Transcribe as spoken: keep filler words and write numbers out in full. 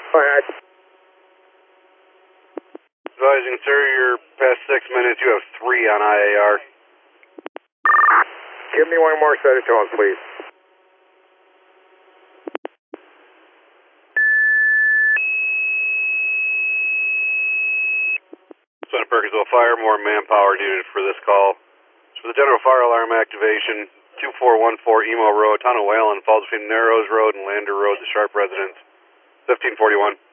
Alright. Advising, sir, your past six minutes, you have three on I A R. Give me one more set of tones, please. Son of Perkinsville Fire, more manpower needed for this call. For the general fire alarm activation, two four one four Emo Road, Town of Whalen, falls between Narrows Road and Lander Road, the Sharp residence, fifteen forty-one.